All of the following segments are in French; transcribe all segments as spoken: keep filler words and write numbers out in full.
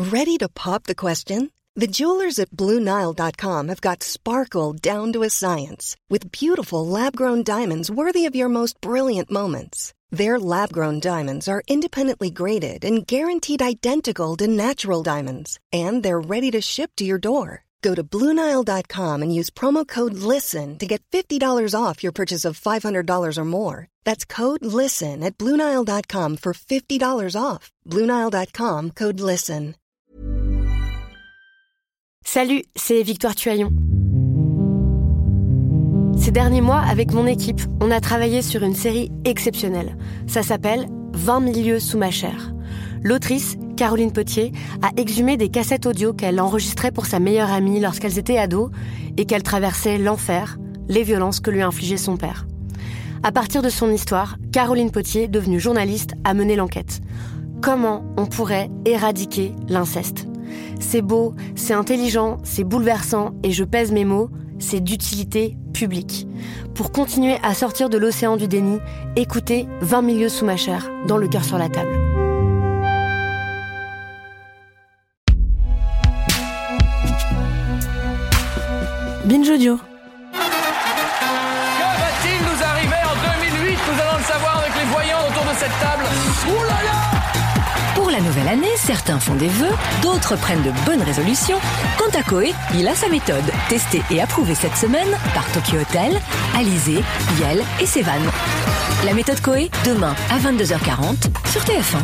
Ready to pop the question? The jewelers at Blue Nile dot com have got sparkle down to a science with beautiful lab-grown diamonds worthy of your most brilliant moments. Their lab-grown diamonds are independently graded and guaranteed identical to natural diamonds, and they're ready to ship to your door. Go to Blue Nile dot com and use promo code LISTEN to get fifty dollars off your purchase of five hundred dollars or more. That's code LISTEN at Blue Nile dot com for fifty dollars off. Blue Nile dot com, code LISTEN. Salut, c'est Victoire Tuaillon. Ces derniers mois, avec mon équipe, on a travaillé sur une série exceptionnelle. Ça s'appelle « vingt milieux sous ma chair ». L'autrice, Caroline Potier, a exhumé des cassettes audio qu'elle enregistrait pour sa meilleure amie lorsqu'elles étaient ados et qu'elle traversait l'enfer, les violences que lui infligeait son père. À partir de son histoire, Caroline Potier, devenue journaliste, a mené l'enquête. Comment on pourrait éradiquer l'inceste ? C'est beau, c'est intelligent, c'est bouleversant et je pèse mes mots, c'est d'utilité publique. Pour continuer à sortir de l'océan du déni, écoutez vingt milieux sous ma chair, dans Le cœur sur la table. Binge Audio. Que va-t-il nous arriver en deux mille huit ? Nous allons le savoir avec les voyants autour de cette table. Ouh là là ! Pour la nouvelle année, certains font des vœux, d'autres prennent de bonnes résolutions. Quant à Koé, il a sa méthode, testée et approuvée cette semaine par Tokyo Hotel, Alizé, Yel et Sévan. La méthode Koé, demain à vingt-deux heures quarante sur T F un.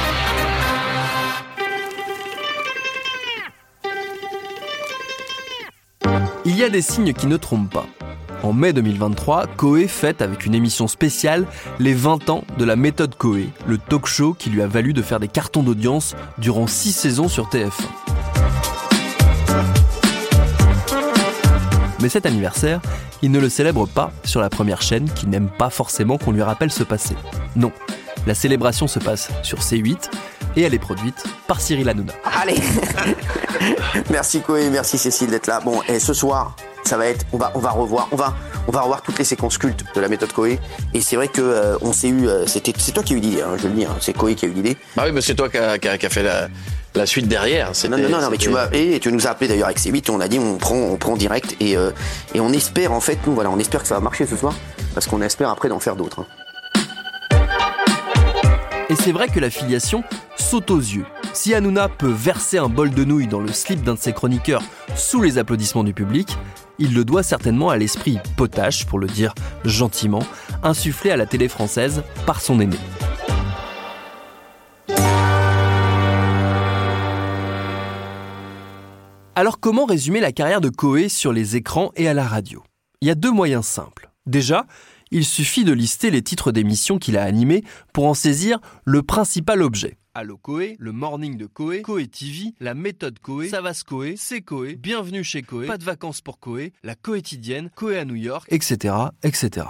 Il y a des signes qui ne trompent pas. En mai deux mille vingt-trois, Koé fête avec une émission spéciale les vingt ans de la méthode Koé, le talk-show qui lui a valu de faire des cartons d'audience durant six saisons sur T F un. Mais cet anniversaire, il ne le célèbre pas sur la première chaîne qui n'aime pas forcément qu'on lui rappelle ce passé. Non, la célébration se passe sur C huit et elle est produite par Cyril Hanouna. Allez. Merci Koé, merci Cécile d'être là. Bon, et ce soir, ça va être, on va, on va revoir, on va, on va revoir toutes les séquences cultes de la méthode Koé. Et c'est vrai que euh, on s'est eu, euh, c'était, c'est toi qui as eu l'idée, hein, je le dis, hein, c'est Koé qui a eu l'idée. Bah oui, mais c'est toi qui a, qui a, qui a fait la, la suite derrière. C'était, non, non, non, non mais tu m'as appelé et tu nous as appelé d'ailleurs avec C huit. Et on a dit, on prend, on prend direct et euh, et on espère en fait, nous voilà, on espère que ça va marcher ce soir parce qu'on espère après d'en faire d'autres. Hein. Et c'est vrai que la filiation saute aux yeux. Si Hanouna peut verser un bol de nouilles dans le slip d'un de ses chroniqueurs sous les applaudissements du public, il le doit certainement à l'esprit potache, pour le dire gentiment, insufflé à la télé française par son aîné. Alors comment résumer la carrière de Koé sur les écrans et à la radio ? Il y a deux moyens simples. Déjà, il suffit de lister les titres d'émissions qu'il a animés pour en saisir le principal objet. Allo Koé, le morning de Koé, Koé T V, la méthode Koé, ça va se Koé, c'est Koé, bienvenue chez Koé, pas de vacances pour Koé, la quotidienne, Koé à New York, et cetera, et cetera.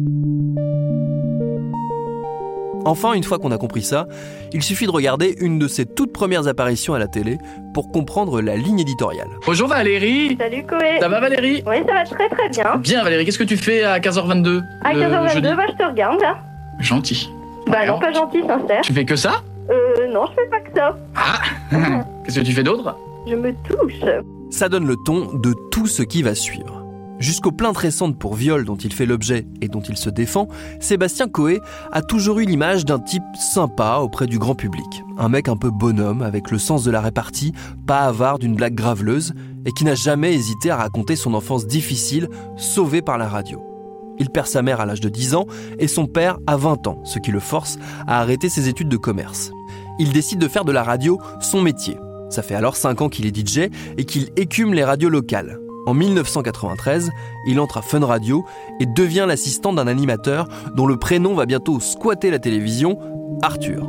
Enfin, une fois qu'on a compris ça, il suffit de regarder une de ses toutes premières apparitions à la télé pour comprendre la ligne éditoriale. Bonjour Valérie. Salut Koé. Ça va Valérie ? Oui, ça va très très bien. Bien Valérie, qu'est-ce que tu fais à quinze heures vingt-deux ? À quinze heures vingt-deux, bah, je te regarde là. Gentil. Bah Alors, non, pas gentil, sincère. Tu fais que ça ? Euh, non, je fais pas que ça. Ah. Qu'est-ce que tu fais d'autre ? Je me touche. Ça donne le ton de tout ce qui va suivre. Jusqu'aux plaintes récentes pour viol dont il fait l'objet et dont il se défend, Sébastien Koé a toujours eu l'image d'un type sympa auprès du grand public. Un mec un peu bonhomme, avec le sens de la répartie, pas avare d'une blague graveleuse, et qui n'a jamais hésité à raconter son enfance difficile, sauvée par la radio. Il perd sa mère à l'âge de dix ans et son père à vingt ans, ce qui le force à arrêter ses études de commerce. Il décide de faire de la radio son métier. Ça fait alors cinq ans qu'il est D J et qu'il écume les radios locales. En dix-neuf cent quatre-vingt-treize, il entre à Fun Radio et devient l'assistant d'un animateur dont le prénom va bientôt squatter la télévision, Arthur.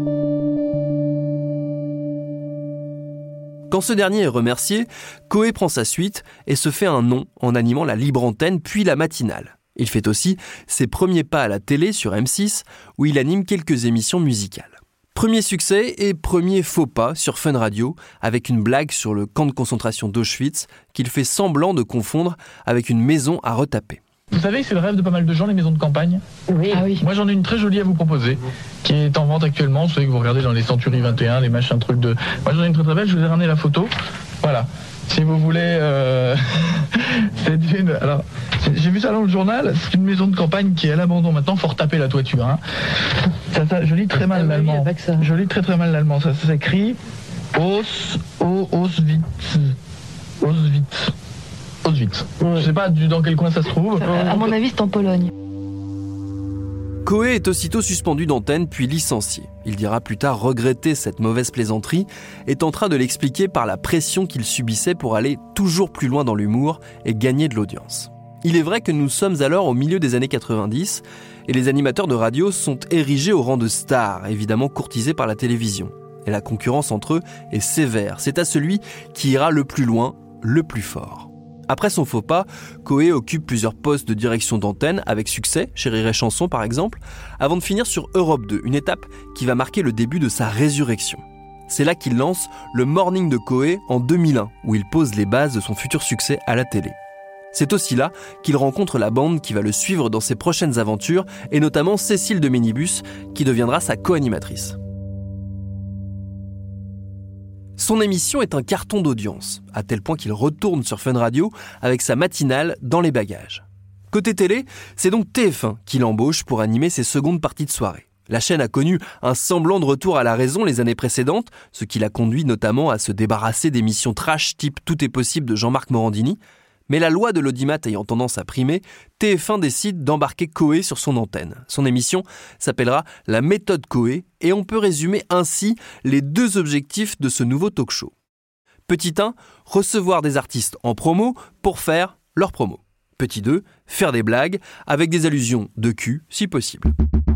Quand ce dernier est remercié, Koé prend sa suite et se fait un nom en animant la libre antenne puis la matinale. Il fait aussi ses premiers pas à la télé sur M six où il anime quelques émissions musicales. Premier succès et premier faux pas sur Fun Radio avec une blague sur le camp de concentration d'Auschwitz qu'il fait semblant de confondre avec une maison à retaper. Vous savez que c'est le rêve de pas mal de gens, les maisons de campagne. Oui. Ah oui. Moi, j'en ai une très jolie à vous proposer, qui est en vente actuellement. Vous savez que vous regardez dans les Century vingt et un, les machins trucs de... Moi, j'en ai une très très belle, je vous ai ramené la photo. Voilà. Si vous voulez... Euh... c'est une... Alors, j'ai vu ça dans le journal, c'est une maison de campagne qui est à l'abandon maintenant, faut retaper la toiture. Hein. Ça, ça, je lis très mal l'allemand. Je lis très très mal l'allemand. Ça, ça s'écrit Aus... O... Auschwitz... Auschwitz... Auschwitz. Ouais. Je sais pas du, dans quel coin ça se trouve. À mon avis, c'est en Pologne. Coé est aussitôt suspendu d'antenne puis licencié. Il dira plus tard regretter cette mauvaise plaisanterie et tentera de l'expliquer par la pression qu'il subissait pour aller toujours plus loin dans l'humour et gagner de l'audience. Il est vrai que nous sommes alors au milieu des années quatre-vingt-dix et les animateurs de radio sont érigés au rang de stars, évidemment courtisés par la télévision. Et la concurrence entre eux est sévère. C'est à celui qui ira le plus loin, le plus fort. Après son faux pas, Coé occupe plusieurs postes de direction d'antenne avec succès, chez Rire et Chanson par exemple, avant de finir sur Europe deux, une étape qui va marquer le début de sa résurrection. C'est là qu'il lance le Morning de Coé en deux mille un, où il pose les bases de son futur succès à la télé. C'est aussi là qu'il rencontre la bande qui va le suivre dans ses prochaines aventures, et notamment Cécile de Minibus, qui deviendra sa co-animatrice. Son émission est un carton d'audience, à tel point qu'il retourne sur Fun Radio avec sa matinale dans les bagages. Côté télé, c'est donc T F un qui l'embauche pour animer ses secondes parties de soirée. La chaîne a connu un semblant de retour à la raison les années précédentes, ce qui l'a conduit notamment à se débarrasser d'émissions trash type Tout est possible de Jean-Marc Morandini. Mais la loi de l'audimat ayant tendance à primer, T F un décide d'embarquer Coé sur son antenne. Son émission s'appellera La méthode Coé et on peut résumer ainsi les deux objectifs de ce nouveau talk-show. Petit un, recevoir des artistes en promo pour faire leur promo. Petit deux, faire des blagues avec des allusions de cul si possible.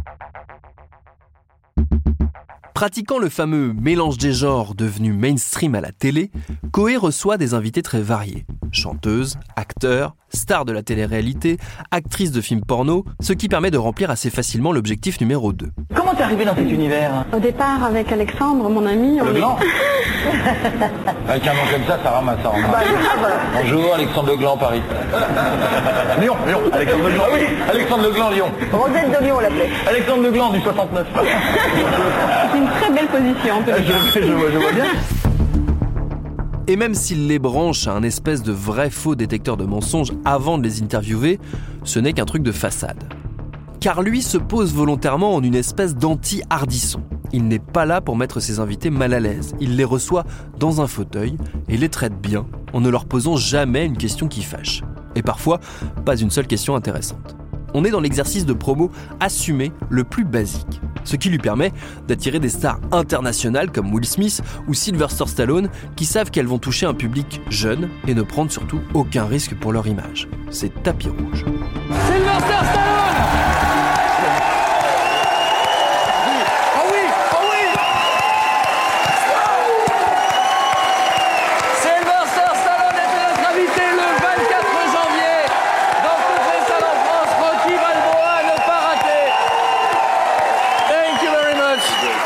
Pratiquant le fameux mélange des genres devenu mainstream à la télé, Coé reçoit des invités très variés. Chanteuses, acteurs, stars de la télé-réalité, actrices de films porno, ce qui permet de remplir assez facilement l'objectif numéro deux. Comment t'es arrivé dans cet univers? Au départ, avec Alexandre, mon ami, on Le est... Gland. Avec un nom comme ça, ça ramasse, ça ramasse. Bah, bonjour, Alexandre Le Gland, Paris. Lyon, Lyon, Alexandre Le Gland. Ah oui, Alexandre Le Gland, Lyon. Rosette de Lyon, on l'appelait. Alexandre Le Gland du soixante-neuf. C'est une très belle position, on peut le dire. Je, je, vois, je vois bien. Et même s'il les branche à un espèce de vrai faux détecteur de mensonges avant de les interviewer, ce n'est qu'un truc de façade. Car lui se pose volontairement en une espèce d'anti-hardisson. Il n'est pas là pour mettre ses invités mal à l'aise. Il les reçoit dans un fauteuil et les traite bien en ne leur posant jamais une question qui fâche. Et parfois, pas une seule question intéressante. On est dans l'exercice de promo assumé le plus basique. Ce qui lui permet d'attirer des stars internationales comme Will Smith ou Sylvester Stallone qui savent qu'elles vont toucher un public jeune et ne prendre surtout aucun risque pour leur image. C'est tapis rouge. Sylvester Stallone! Oh oui! Oh oui! Sylvester Stallone était notre invité le vingt-quatre janvier dans toutes les salles en France. Rocky Balboa à ne pas rater. Thank you very much.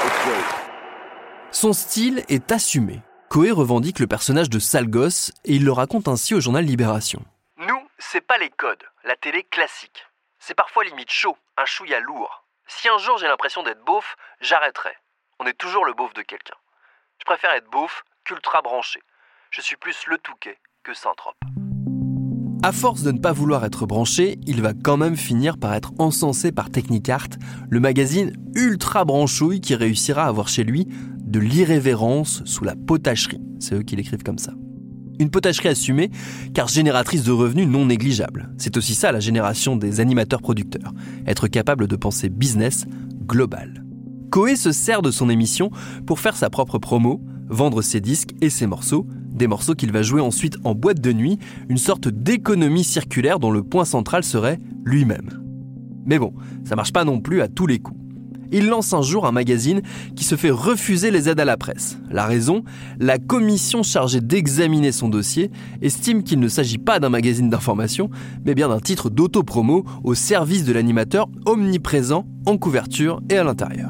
Son style est assumé. Coé revendique le personnage de sale gosse et il le raconte ainsi au journal Libération. Nous, c'est pas les codes, la télé classique. C'est parfois limite chaud, un chouïa lourd. Si un jour j'ai l'impression d'être beauf, j'arrêterai. On est toujours le beauf de quelqu'un. Je préfère être beauf qu'ultra branché. Je suis plus le Touquet que Saint-Trope. À force de ne pas vouloir être branché, il va quand même finir par être encensé par Technicart, le magazine ultra branchouille qui réussira à avoir chez lui de l'irrévérence sous la potacherie. C'est eux qui l'écrivent comme ça. Une potacherie assumée, car génératrice de revenus non négligeables. C'est aussi ça la génération des animateurs-producteurs. Être capable de penser business global. Coé se sert de son émission pour faire sa propre promo, vendre ses disques et ses morceaux, des morceaux qu'il va jouer ensuite en boîte de nuit, une sorte d'économie circulaire dont le point central serait lui-même. Mais bon, ça marche pas non plus à tous les coups. Il lance un jour un magazine qui se fait refuser les aides à la presse. La raison, la commission chargée d'examiner son dossier estime qu'il ne s'agit pas d'un magazine d'information, mais bien d'un titre d'autopromo au service de l'animateur omniprésent en couverture et à l'intérieur.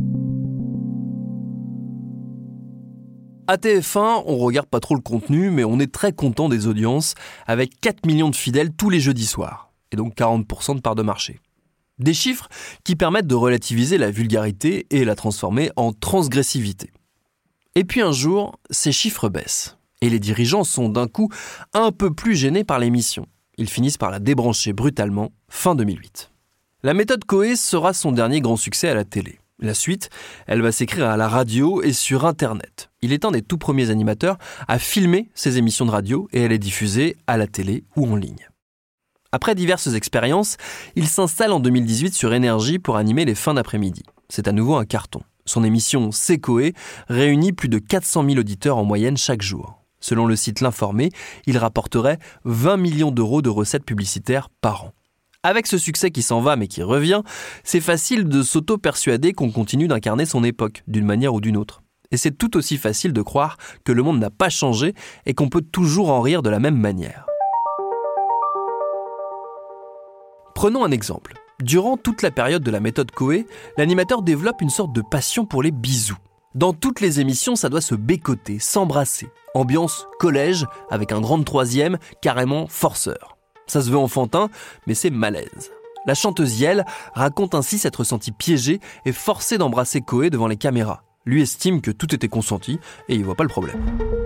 À T F un, on regarde pas trop le contenu, mais on est très content des audiences, avec quatre millions de fidèles tous les jeudis soirs. et donc quarante pour cent de part de marché. Des chiffres qui permettent de relativiser la vulgarité et la transformer en transgressivité. Et puis un jour, ces chiffres baissent. Et les dirigeants sont d'un coup un peu plus gênés par l'émission. Ils finissent par la débrancher brutalement, fin deux mille huit. La méthode Coé sera son dernier grand succès à la télé. La suite, elle va s'écrire à la radio et sur Internet. Il est un des tout premiers animateurs à filmer ses émissions de radio et à les diffuser à la télé ou en ligne. Après diverses expériences, il s'installe en deux mille dix-huit sur Énergie pour animer les fins d'après-midi. C'est à nouveau un carton. Son émission C'est Coé réunit plus de quatre cent mille auditeurs en moyenne chaque jour. Selon le site L'Informé, il rapporterait vingt millions d'euros de recettes publicitaires par an. Avec ce succès qui s'en va mais qui revient, c'est facile de s'auto-persuader qu'on continue d'incarner son époque, d'une manière ou d'une autre. Et c'est tout aussi facile de croire que le monde n'a pas changé et qu'on peut toujours en rire de la même manière. Prenons un exemple. Durant toute la période de la méthode Coé, l'animateur développe une sorte de passion pour les bisous. Dans toutes les émissions, ça doit se bécoter, s'embrasser. Ambiance collège, avec un grand troisième, carrément forceur. Ça se veut enfantin, mais c'est malaise. La chanteuse Yel raconte ainsi s'être sentie piégée et forcée d'embrasser Coé devant les caméras. Lui estime que tout était consenti et il voit pas le problème.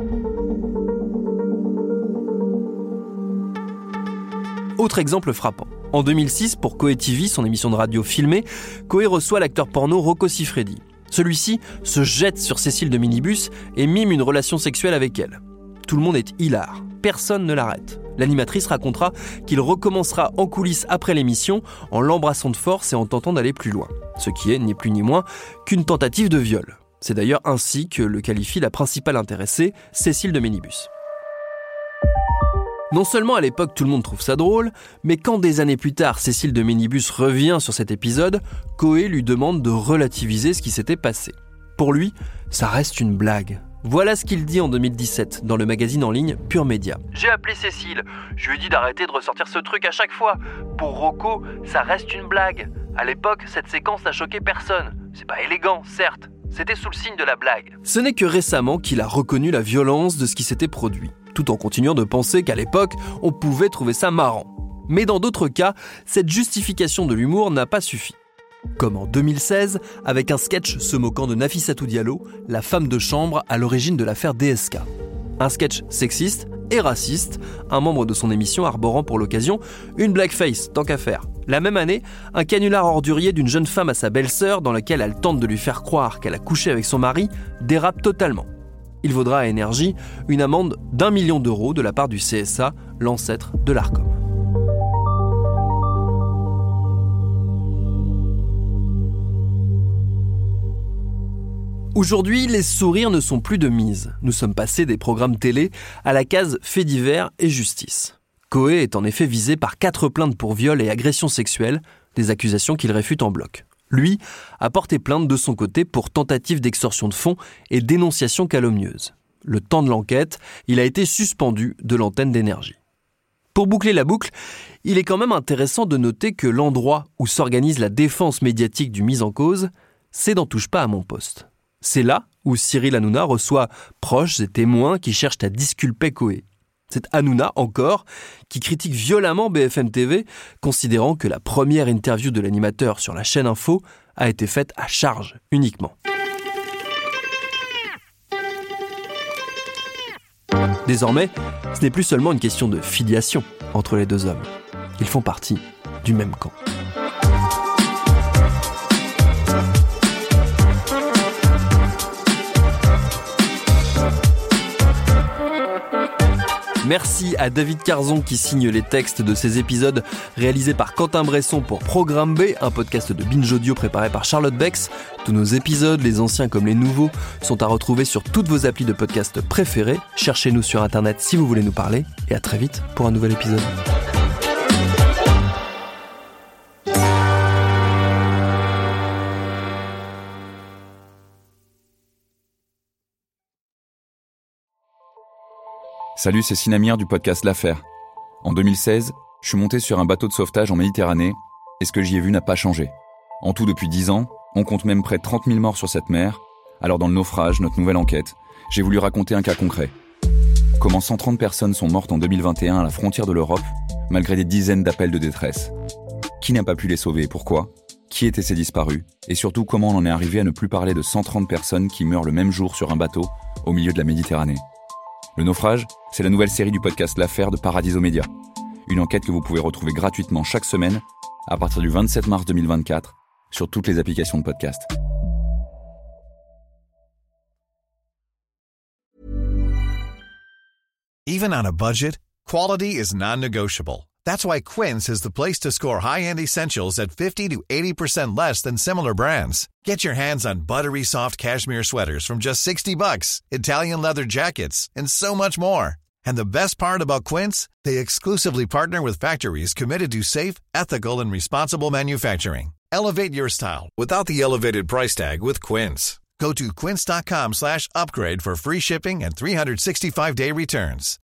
Autre exemple frappant. En deux mille six, pour Coé T V, son émission de radio filmée, Coé reçoit l'acteur porno Rocco Siffredi. Celui-ci se jette sur Cécile de Minibus et mime une relation sexuelle avec elle. Tout le monde est hilar. Personne ne l'arrête. L'animatrice racontera qu'il recommencera en coulisses après l'émission en l'embrassant de force et en tentant d'aller plus loin. Ce qui est ni plus ni moins qu'une tentative de viol. C'est d'ailleurs ainsi que le qualifie la principale intéressée, Cécile de Minibus. Non seulement à l'époque tout le monde trouve ça drôle, mais quand des années plus tard Cécile de Minibus revient sur cet épisode, Coé lui demande de relativiser ce qui s'était passé. Pour lui, ça reste une blague. Voilà ce qu'il dit en deux mille dix-sept dans le magazine en ligne Pure Média. J'ai appelé Cécile, je lui ai dit d'arrêter de ressortir ce truc à chaque fois. Pour Rocco, ça reste une blague. À l'époque, cette séquence n'a choqué personne. C'est pas élégant, certes. C'était sous le signe de la blague. Ce n'est que récemment qu'il a reconnu la violence de ce qui s'était produit, tout en continuant de penser qu'à l'époque, on pouvait trouver ça marrant. Mais dans d'autres cas, cette justification de l'humour n'a pas suffi. Comme en deux mille seize, avec un sketch se moquant de Nafissatou Diallo, la femme de chambre à l'origine de l'affaire D S K. Un sketch sexiste et raciste, un membre de son émission arborant pour l'occasion une blackface, tant qu'à faire. La même année, un canular ordurier d'une jeune femme à sa belle-sœur dans lequel elle tente de lui faire croire qu'elle a couché avec son mari dérape totalement. Il vaudra à Énergie une amende d'un million d'euros de la part du C S A, l'ancêtre de l'Arcom. Aujourd'hui, les sourires ne sont plus de mise. Nous sommes passés des programmes télé à la case faits divers et justice. Coé est en effet visé par quatre plaintes pour viol et agression sexuelle, des accusations qu'il réfute en bloc. Lui a porté plainte de son côté pour tentative d'extorsion de fonds et dénonciation calomnieuse. Le temps de l'enquête, il a été suspendu de l'antenne d'Énergie. Pour boucler la boucle, il est quand même intéressant de noter que l'endroit où s'organise la défense médiatique du mis en cause, c'est dans Touche pas à mon poste. C'est là où Cyril Hanouna reçoit proches et témoins qui cherchent à disculper Coé. C'est Hanouna, encore, qui critique violemment B F M T V, considérant que la première interview de l'animateur sur la chaîne Info a été faite à charge uniquement. Désormais, ce n'est plus seulement une question de filiation entre les deux hommes. Ils font partie du même camp. Merci à David Carzon qui signe les textes de ces épisodes réalisés par Quentin Bresson pour Programme B, un podcast de Binge Audio préparé par Charlotte Bex. Tous nos épisodes, les anciens comme les nouveaux, sont à retrouver sur toutes vos applis de podcast préférés. Cherchez-nous sur Internet si vous voulez nous parler et à très vite pour un nouvel épisode. Salut, c'est Sinamir du podcast L'Affaire. En deux mille seize, je suis monté sur un bateau de sauvetage en Méditerranée et ce que j'y ai vu n'a pas changé. En tout, depuis dix ans, on compte même près de trente mille morts sur cette mer. Alors dans le naufrage, notre nouvelle enquête, j'ai voulu raconter un cas concret. Comment cent trente personnes sont mortes en deux mille vingt et un à la frontière de l'Europe malgré des dizaines d'appels de détresse. Qui n'a pas pu les sauver et pourquoi ? Qui étaient ces disparus ? Et surtout, comment on en est arrivé à ne plus parler de cent trente personnes qui meurent le même jour sur un bateau au milieu de la Méditerranée ? Le naufrage, c'est la nouvelle série du podcast L'Affaire de Paradiso Media. Une enquête que vous pouvez retrouver gratuitement chaque semaine à partir du vingt-sept mars deux mille vingt-quatre sur toutes les applications de podcast. Even on a budget, quality is non-negotiable. That's why Quince is the place to score high-end essentials at fifty to eighty percent less than similar brands. Get your hands on buttery soft cashmere sweaters from just sixty bucks, Italian leather jackets, and so much more. And the best part about Quince, they exclusively partner with factories committed to safe, ethical, and responsible manufacturing. Elevate your style without the elevated price tag with Quince. Go to quince.com slash upgrade for free shipping and three sixty-five day returns.